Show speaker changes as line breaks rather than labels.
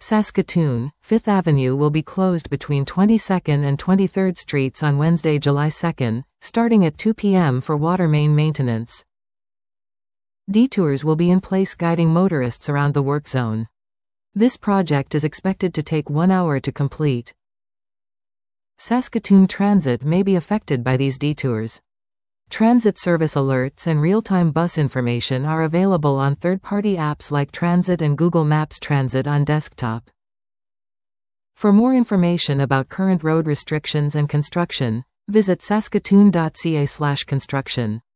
Saskatoon, 5th Avenue will be closed between 22nd and 23rd Streets on Wednesday, July 2, starting at 2 p.m. for water main maintenance. Detours will be in place guiding motorists around the work zone. This project is expected to take 1 hour to complete. Saskatoon Transit may be affected by these detours. Transit service alerts and real-time bus information are available on third-party apps like Transit and Google Maps Transit on desktop. For more information about current road restrictions and construction, visit saskatoon.ca/construction.